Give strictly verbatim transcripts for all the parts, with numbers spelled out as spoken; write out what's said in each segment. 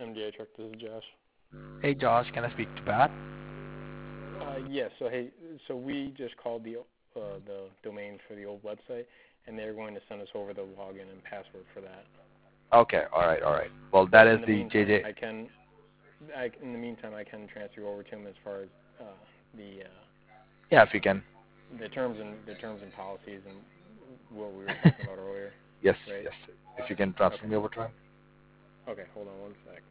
M D A Truck, this is Josh. Hey, Josh, can I speak to Pat? Uh, yes. So hey, so we just called the uh, the domain for the old website, and they're going to send us over the login and password for that. Okay. All right. All right. Well, that is in the, the meantime, J J. I can, I, in the meantime, I can transfer you over to him as far as uh, the uh, Yeah, if you can. the terms and the terms and policies and what we were talking about earlier. Yes. Right? Yes. If you can transfer Okay. me over to him. Okay. Hold on one sec.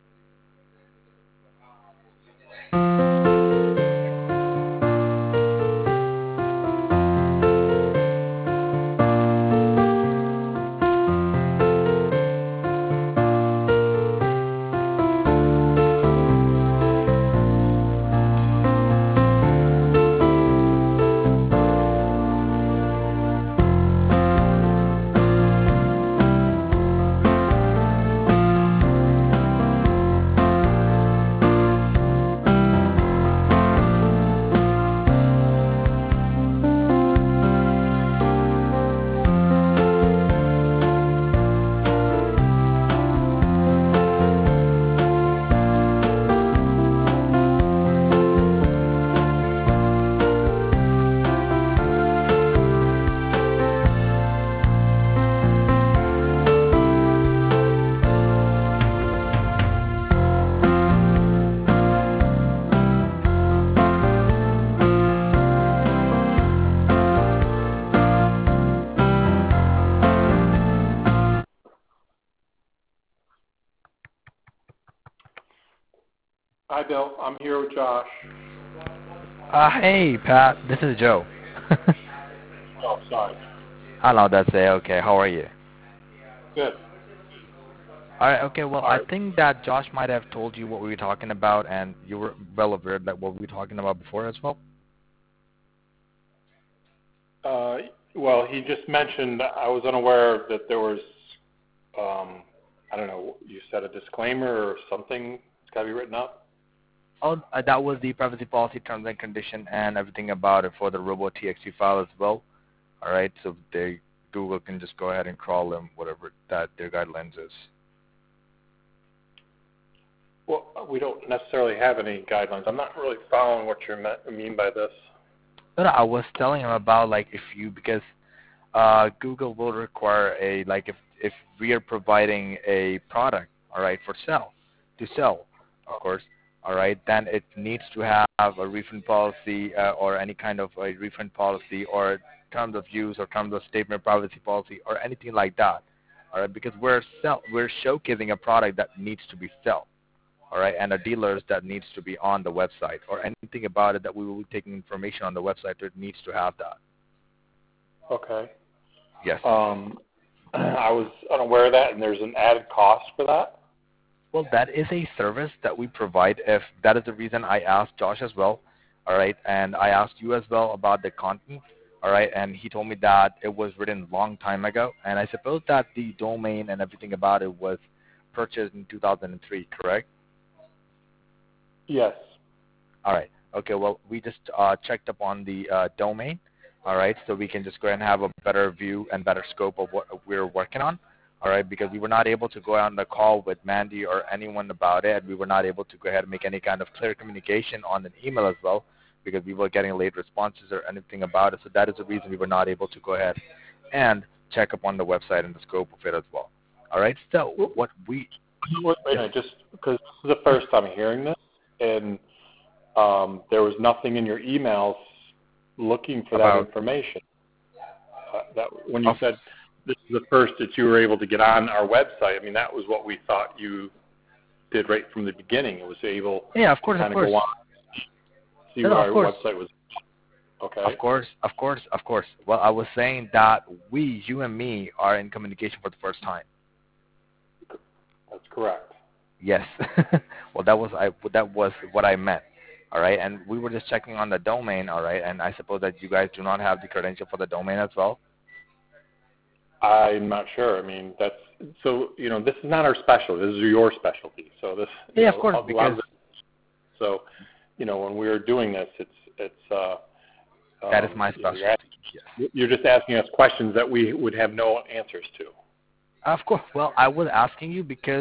Hi, Bill. I'm here with Josh. Uh, hey, Pat. This is Joe. Oh, sorry. Hello, that's it. Okay. How are you? Good. All right. Okay. Well, All I right. think that Josh might have told you what we were talking about, and you were well aware that what we were talking about before as well. Uh, well, he just mentioned, I was unaware that there was, um, I don't know, you said a disclaimer or something that's got to be written up? Oh, uh, that was the privacy policy terms and condition and everything about it for the robo.txt file as well. All right. So they Google can just go ahead and crawl them, whatever that their guidelines is. Well, we don't necessarily have any guidelines. I'm not really following what you mean by this. But I was telling him about like if you because uh, Google will require a like if if we are providing a product, all right, for sale to sell, of course, all right, then it needs to have a refund policy uh, or any kind of a refund policy or terms of use or terms of statement privacy policy or anything like that, all right, because we're sell we're showcasing a product that needs to be sold. All right, and a dealers that needs to be on the website or anything about it that we will be taking information on the website, it needs to have that. Okay. Yes. Um, I was unaware of that, and there's an added cost for that? Well, that is a service that we provide. If that is the reason I asked Josh as well, all right, and I asked you as well about the content, all right, and he told me that it was written a long time ago, and I suppose that the domain and everything about it was purchased in two thousand three, correct? Yes. All right. Okay. Well, we just uh, checked up on the uh, domain. All right. So we can just go ahead and have a better view and better scope of what we're working on. All right. Because we were not able to go on the call with Mandy or anyone about it. We were not able to go ahead and make any kind of clear communication on an email as well because we were getting late responses or anything about it. So that is the reason we were not able to go ahead and check up on the website and the scope of it as well. All right. So what we Wait a minute, just because this is the first time hearing this, and um, there was nothing in your emails looking for About, that information. Uh, that when you of, said this is the first that you were able to get on our website, I mean, that was what we thought you did right from the beginning. It was able yeah, of course, to kind of of course. go on, see No, no, what of our course. website was. Okay. Of course, of course, of course. Well, I was saying that we, you and me, are in communication for the first time. That's correct. Yes. Well, that was I. That was what I meant. All right, and we were just checking on the domain. All right, and I suppose that you guys do not have the credential for the domain as well. I'm not sure. I mean, that's so. You know, this is not our specialty. This is your specialty. So this. Yeah, know, of course, a lot because of it, so, you know, when we were doing this, it's it's. Uh, that is um, my you know, specialty. you're, asking, Yes. you're just asking us questions that we would have no answers to. Of course. Well, I was asking you because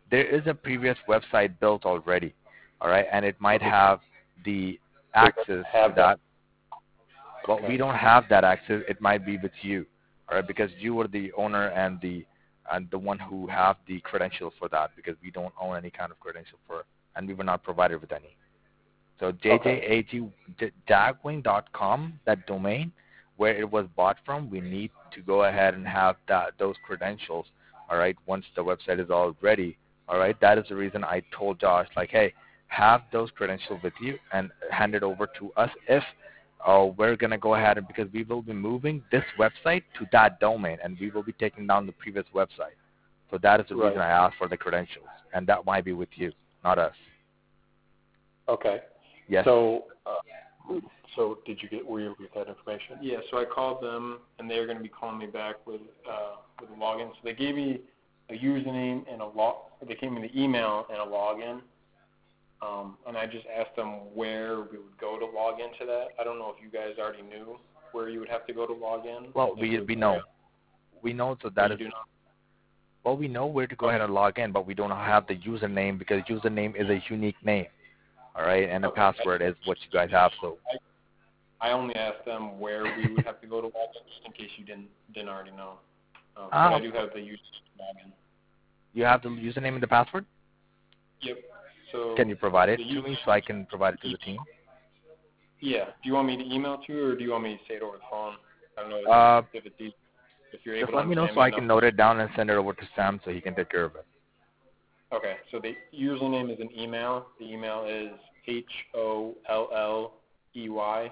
there is a previous website built already, all right, and it might have the access have to that. But Okay. we don't have that access. It might be with you, all right, because you are the owner and the and the one who have the credentials for that, because we don't own any kind of credential for, and we were not provided with any. So j j a g dagwing dot com, that domain where it was bought from, we need to go ahead and have that those credentials, all right, once the website is all ready, all right. That is the reason I told Josh, like, hey, have those credentials with you and hand it over to us if uh, we're going to go ahead, and because we will be moving this website to that domain, and we will be taking down the previous website. So that is the Right. reason I asked for the credentials, and that might be with you, not us. Okay. Yes. So, uh, so did you get, were you able to get that information? Yeah, so I called them, and they're going to be calling me back with uh, with a login. So they gave me a username and a log. They gave me the email and a login, um, and I just asked them where we would go to log into that. I don't know if you guys already knew where you would have to go to log in. Well, we we know, we know, so that you is. do not? Well, we know where to go ahead and log in, but we don't have the username because username is a unique name, all right, and the Okay. password is what you guys have. So I only asked them where we would have to go to log in, just in case you didn't didn't already know. Um, Ah, but I do have the user login. you have the username and the password. Yep. So Can you provide it the to user, me so I can provide it to the team? yeah. Do you want me to email to you, or do you want me to say it over the phone? I don't know if, Uh, if it's easy. If you're able just to let me know understand so me I enough. can note it down and send it over to Sam so he can take care of it. Okay. So the username is an email. The email is H O L L E Y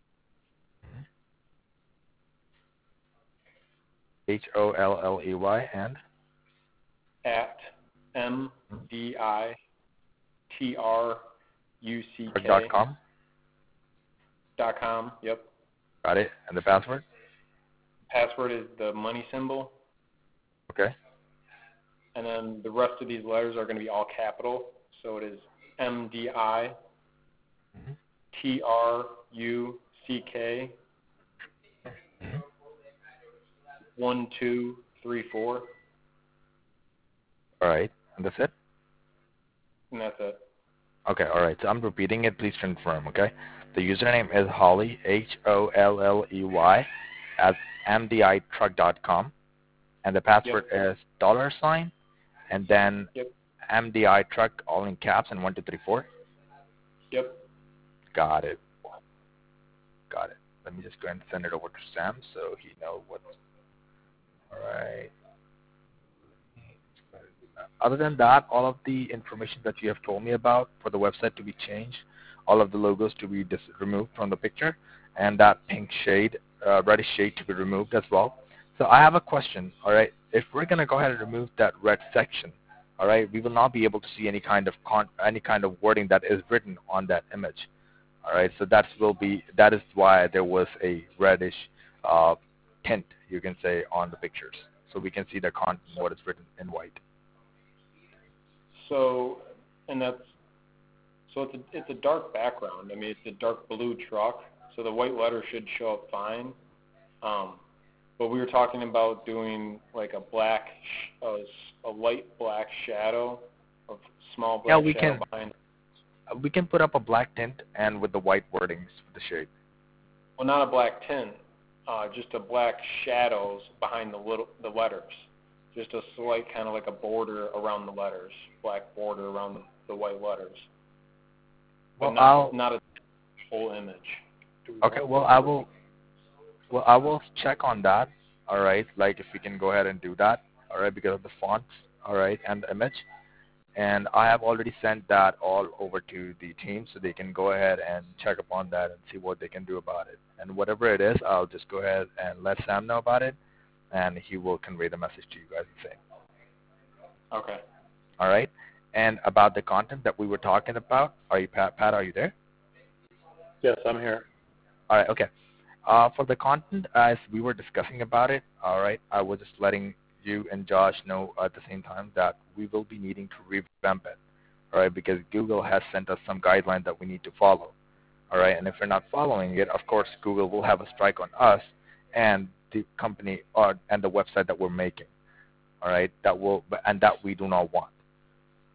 H O L L E Y and at M D I T R U C K dot com. dot com. Yep. Got it. And the password? Password is the money symbol, Okay. and then the rest of these letters are going to be all capital. So it is M D I Mhm. T R U C K Mhm. one two three four, All right. And that's it? and that's it. Okay. All right. So I'm repeating it. Please confirm, okay? The username is Holly, H O L L E Y, at M D I truck dot com. And the password Yep. is dollar sign and then Yep. M D I truck, all in caps, and one two three four. Yep. Got it. Got it. Let me just go ahead and send it over to Sam so he knows what. All right. Other than that, all of the information that you have told me about for the website to be changed, all of the logos to be dis- removed from the picture, and that pink shade, uh, reddish shade to be removed as well. So I have a question, all right? If we're going to go ahead and remove that red section, all right, we will not be able to see any kind of con- any kind of wording that is written on that image, all right? So that will be that is why there was a reddish uh, tint, you can say, on the pictures, so we can see the content what is written in white. So, and that's so it's a it's a dark background. I mean, it's a dark blue truck, so the white letter should show up fine. Um, but we were talking about doing like a black, sh- a, s- a light black shadow, a small black Yeah, we shadow can. behind. Uh, We can put up a black tint and with the white wordings for the shade. Well, not a black tint, uh, just a black shadows behind the little the letters. Just a slight kind of like a border around the letters, black border around the, the white letters. But Well, not I'll. not a whole image. Okay. Well, I will. Well, I will check on that. All right. Like if we can go ahead and do that. All right, because of the fonts. All right, and the image. And I have already sent that all over to the team so they can go ahead and check upon that and see what they can do about it. And whatever it is, I'll just go ahead and let Sam know about it, and he will convey the message to you guys and say. Okay. All right. And about the content that we were talking about, are you Pat? Pat, are you there? Yes, I'm here. All right. Okay. Uh, for the content, as we were discussing about it, all right, I was just letting you and Josh know at the same time that we will be needing to revamp it, all right, because Google has sent us some guidelines that we need to follow, all right, and if we're not following it, of course, Google will have a strike on us and the company or and the website that we're making, all right, that will and that we do not want,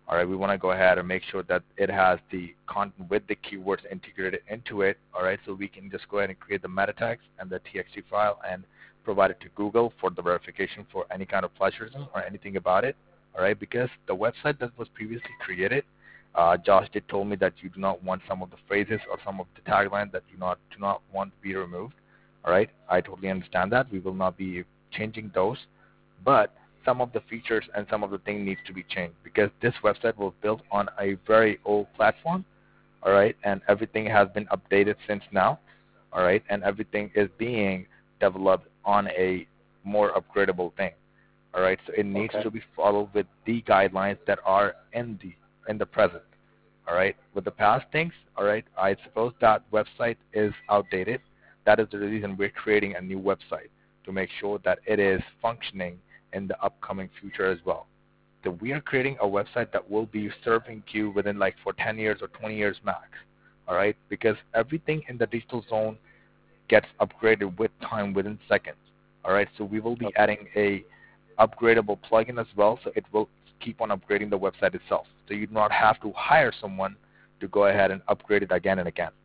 All right, we want to go ahead and make sure that it has the content with the keywords integrated into it. All right, so we can just go ahead and create the meta tags and the T X T file and provide it to Google for the verification for any kind of plagiarism or anything about it. All right, because the website that was previously created, uh, Josh did told me that you do not want some of the phrases or some of the taglines that you not do not want to be removed. All right, I totally understand that. We will not be changing those, but some of the features and some of the things needs to be changed because this website was built on a very old platform, all right, and everything has been updated since now, all right, and everything is being developed on a more upgradable thing, all right, so it needs Okay. to be followed with the guidelines that are in the in the present, all right. With the past things, all right, I suppose that website is outdated. That is the reason we're creating a new website to make sure that it is functioning in the upcoming future as well. So we are creating a website that will be serving you within like for ten years or twenty years max, all right? Because everything in the digital zone gets upgraded with time within seconds, all right? So we will be Okay. adding a upgradable plugin as well, so it will keep on upgrading the website itself. So you do not have to hire someone to go ahead and upgrade it again and again.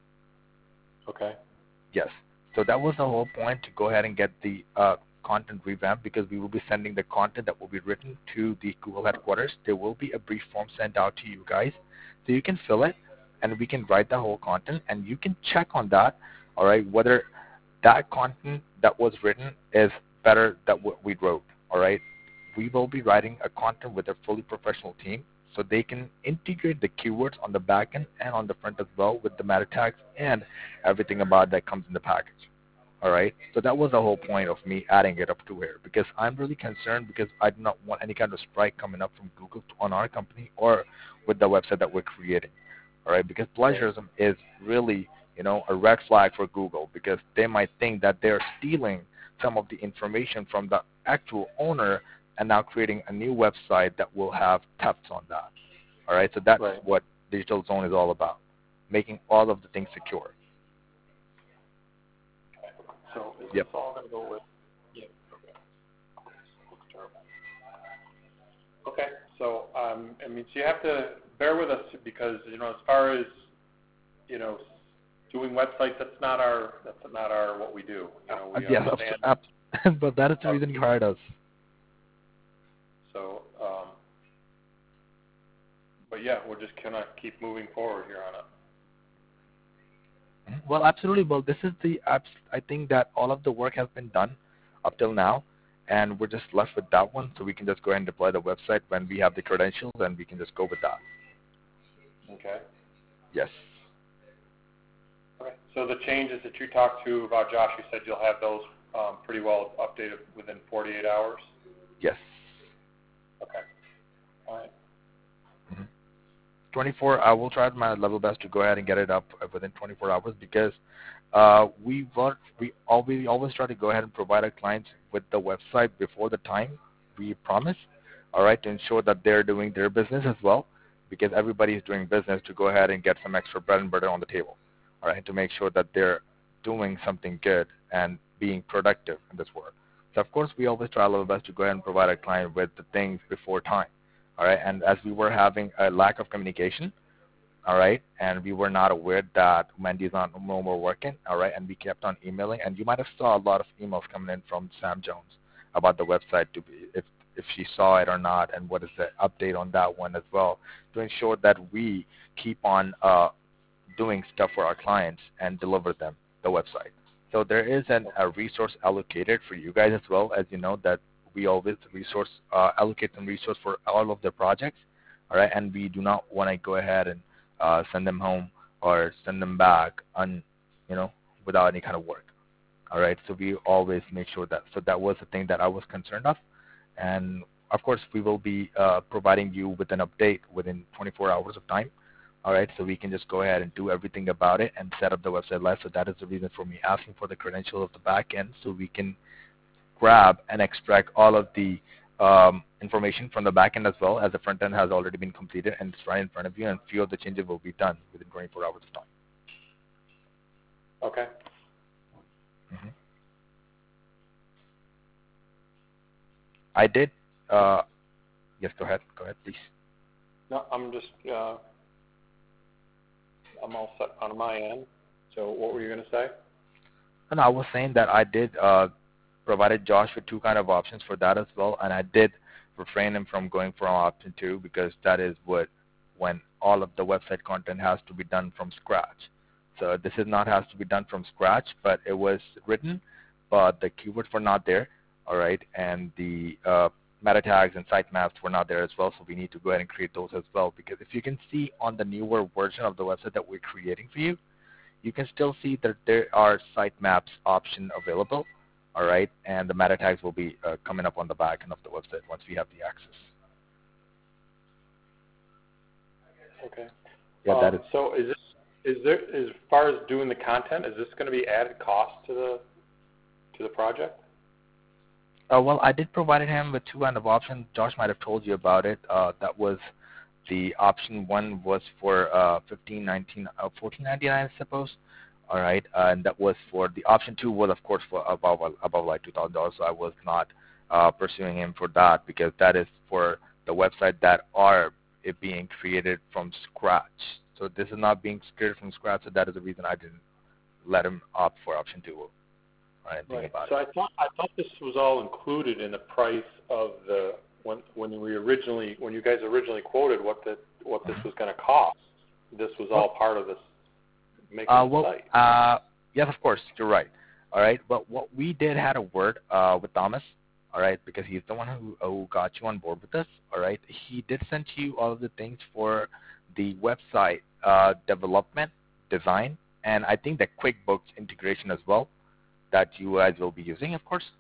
Okay. Yes. So that was the whole point, to go ahead and get the uh, content revamped, because we will be sending the content that will be written to the Google headquarters. There will be a brief form sent out to you guys, so you can fill it, and we can write the whole content, and you can check on that, all right, whether that content that was written is better than what we wrote, all right. We will be writing a content with a fully professional team, so they can integrate the keywords on the back end and on the front as well with the meta tags and everything about that comes in the package. All right. So that was the whole point of me adding it up to here, because I'm really concerned, because I do not want any kind of strike coming up from Google to, on our company or with the website that we're creating. All right. Because plagiarism is really, you know, a red flag for Google, because they might think that they're stealing some of the information from the actual owner and now creating a new website that will have thefts on that. All right. So that's Right. what Digital Zone is all about, making all of the things secure. So is Yep. this all going to go with? Yeah. Okay. Looks terrible. Okay. So um, I mean, so you have to bear with us, because you know, as far as you know, doing websites, that's not our that's not our what we do. You know, we Uh, yeah, understand. abs- abs- but that is the reason you hired us. So, um, but yeah, we're just gonna keep moving forward here on it. Well, absolutely. Well, this is the abs- I think that all of the work has been done up till now, and we're just left with that one. So we can just go ahead and deploy the website when we have the credentials, and we can just go with that. Okay. Yes. Okay. So the changes that you talked to about, Josh, you said you'll have those um, pretty well updated within forty-eight hours. Yes. Okay. All right. Mm-hmm. twenty-four. I will try my level best to go ahead and get it up within twenty-four hours, because uh, we work, we always always try to go ahead and provide our clients with the website before the time we promise. All right, to ensure that they're doing their business as well, because everybody is doing business to go ahead and get some extra bread and butter on the table. All right, to make sure that they're doing something good and being productive in this world. So of course, we always try our level best to go ahead and provide our client with the things before time. All right, and as we were having a lack of communication, all right, and we were not aware that Wendy's not no more working, all right, and we kept on emailing, and you might have saw a lot of emails coming in from Sam Jones about the website, to be, if if she saw it or not, and what is the update on that one as well, to ensure that we keep on uh, doing stuff for our clients and deliver them the website. So there is an, a resource allocated for you guys as well, as you know that we always resource uh, allocate some resource for all of the projects, all right, and we do not want to go ahead and uh, send them home or send them back on, you know, without any kind of work, all right. So we always make sure that. So that was the thing that I was concerned of, and of course we will be uh, providing you with an update within twenty-four hours of time, all right. So we can just go ahead and do everything about it and set up the website live. So that is the reason for me asking for the credential of the back end, so we can grab and extract all of the um, information from the back end, as well as the front end has already been completed and it's right in front of you, and few of the changes will be done within twenty-four hours of time. Okay. Mm-hmm. I did. Uh, yes, go ahead. Go ahead, please. No, I'm just, uh, I'm all set on my end. So what were you going to say? And I was saying that I did uh, provided Josh with two kind of options for that as well, and I did refrain him from going for option two because that is what when all of the website content has to be done from scratch. So this is not has to be done from scratch, but it was written, but the keywords were not there, all right, and the uh, meta tags and sitemaps were not there as well, so we need to go ahead and create those as well, because if you can see on the newer version of the website that we're creating for you, you can still see that there are sitemaps option available, all right, and the meta tags will be uh, coming up on the back end of the website once we have the access. Okay. Yeah, um, that is. So is this, is there, as far as doing the content, is this going to be added cost to the to the project? Uh, well, I did provide him with two kind of options. Josh might have told you about it. Uh, that was the option one was for uh, fifteen nineteen, uh, fourteen ninety-nine, I suppose. All right, uh, and that was for the option two was of course for above above like two thousand dollars. So I was not uh, pursuing him for that because that is for the website that are it being created from scratch. So this is not being created from scratch. So that is the reason I didn't let him opt for option two. Right. Right. About so it. I thought I thought this was all included in the price of the when when we originally when you guys originally quoted what the what this was going to cost. This was all part of this making uh, the well, site. Uh, yes, of course, you're right. All right, but what we did had a word uh, with Thomas. All right, because he's the one who who got you on board with us. All right, he did send you all of the things for the website uh, development, design, and I think the QuickBooks integration as well that you guys will be using, of course.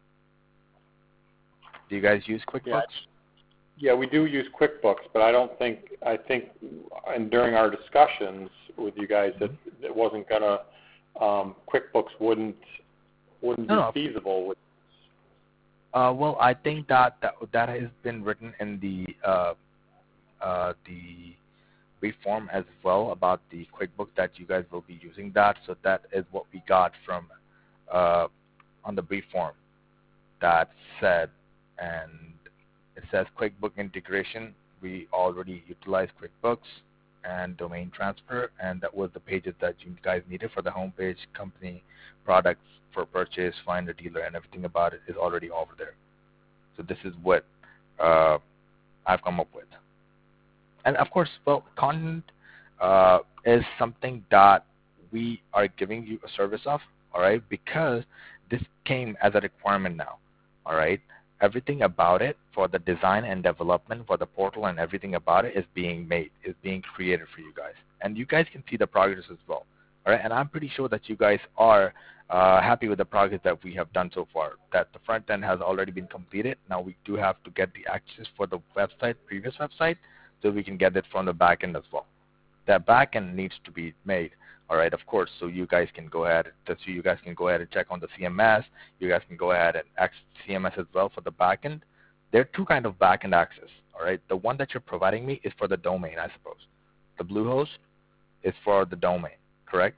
Do you guys use QuickBooks? Yeah. Yeah, we do use QuickBooks, but I don't think I think, and during our discussions with you guys, that it wasn't gonna um, QuickBooks wouldn't wouldn't No, be no. feasible. With, Uh, well, I think that, that that has been written in the uh, uh, the brief form as well about the QuickBooks that you guys will be using that. So that is what we got from uh, on the brief form that said, and it says QuickBook integration. We already utilize QuickBooks and domain transfer, and that was the pages that you guys needed for the homepage, company, products for purchase, find a dealer, and everything about it is already over there. So this is what uh, I've come up with. And of course, well, content uh, is something that we are giving you a service of, all right, because this came as a requirement now, all right. Everything about it for the design and development for the portal and everything about it is being made, is being created for you guys. And you guys can see the progress as well. All right? And I'm pretty sure that you guys are uh, happy with the progress that we have done so far, that the front end has already been completed. Now we do have to get the access for the website, previous website, so we can get it from the back end as well. That back end needs to be made. All right, of course, so you guys can go ahead, so you guys can go ahead and check on the C M S. You guys can go ahead and access C M S as well for the backend. There are two kind of backend access. All right, the one that you're providing me is for the domain, I suppose. The Bluehost is for the domain, correct?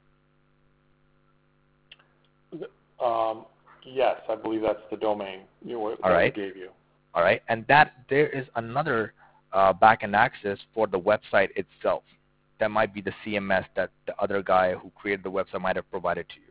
um, yes, I believe that's the domain you know, that All right. we gave you. All right, and that there is another uh, backend access for the website itself. That might be the C M S that the other guy who created the website might have provided to you.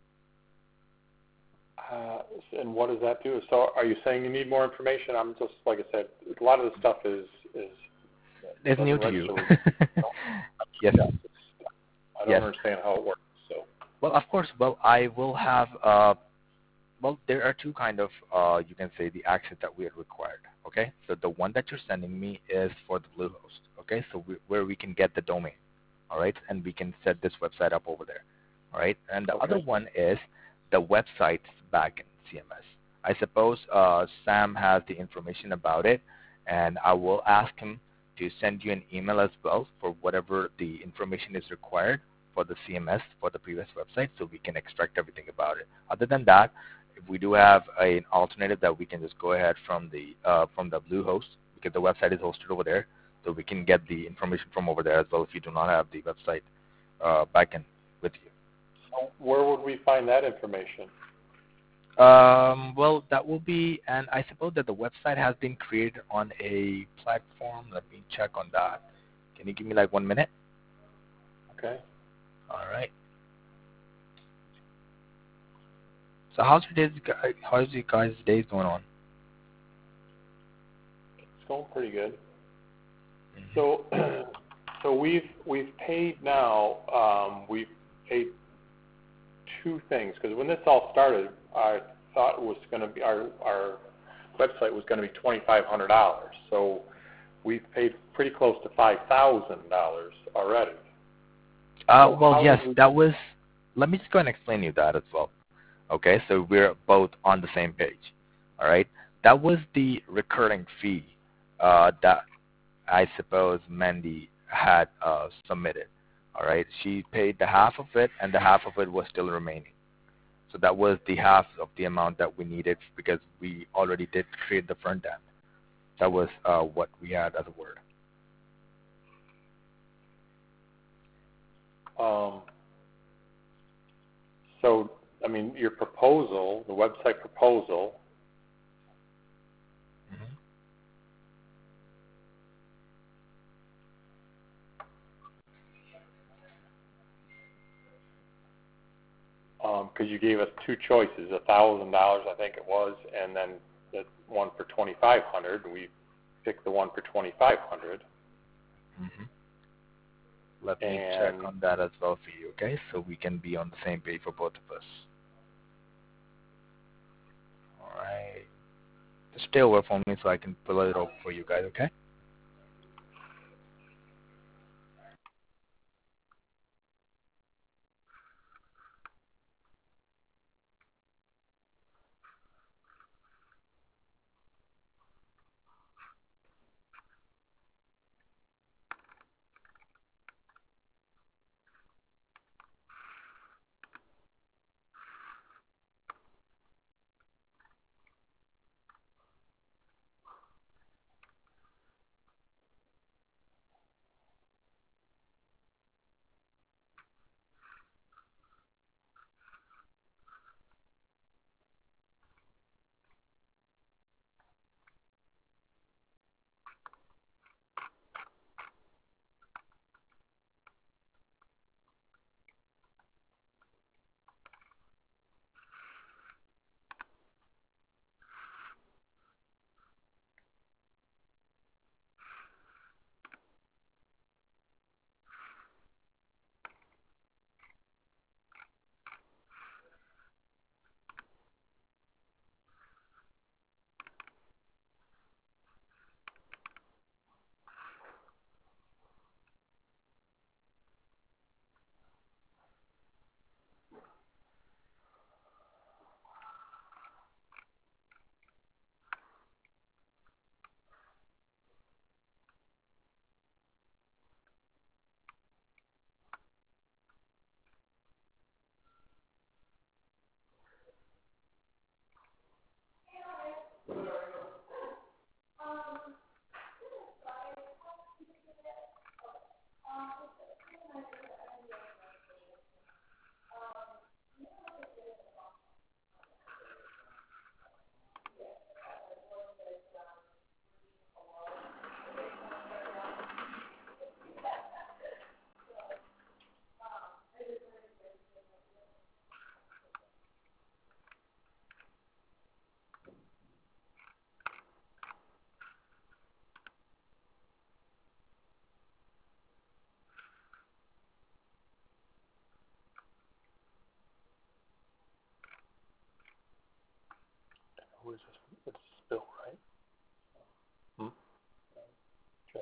Uh, and what does that do? So are you saying you need more information? I'm just, like I said, a lot of the stuff is... is it's new to you. Yes. I don't yes. understand how it works. So. Well, of course, well, I will have... Uh, well, there are two kind of, uh, you can say, the access that we are required. Okay, so the one that you're sending me is for the Bluehost. Okay, so we, where we can get the domain, all right, and we can set this website up over there, all right. And the okay. other one is the website's backend C M S. I suppose uh, Sam has the information about it, and I will ask him to send you an email as well for whatever the information is required for the C M S for the previous website, so we can extract everything about it. Other than that, if we do have a, an alternative that we can just go ahead from the uh, from the Bluehost, because the website is hosted over there, so we can get the information from over there as well if you do not have the website uh, backend with you. So where would we find that information? Um, well, that will be, and I suppose that the website has been created on a platform. Let me check on that. Can you give me like one minute? Okay. All right. So how's your days? How's you guys' days going on? It's going pretty good. Mm-hmm. So, so we've we've paid now. Um, we've paid two things because when this all started, I thought it was going to be our our website was going to be twenty five hundred dollars. So we've paid pretty close to five thousand dollars already. Uh, So well, how yes, did we- that was. Let me just go and explain you that as well. Okay, so we're both on the same page. All right, that was the recurring fee uh, that I suppose Mandy had uh, submitted. All right, she paid the half of it, and the half of it was still remaining. So that was the half of the amount that we needed because we already did create the front end. That was uh, what we had as a word. Um, so, I mean, your proposal, the website proposal, Mm-hmm. because um, you gave us two choices, a thousand dollars, I think it was, and then the one for twenty five hundred. We picked the one for twenty five hundred. Mm-hmm. Let me And check on that as well for you, okay? So we can be on the same page for both of us. All right. Just stay over for me so I can pull it up for you guys, okay? who is this? It's Bill, right? Hmm? Joe.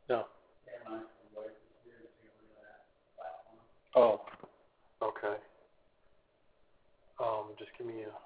No. Oh, okay. Um, just give me a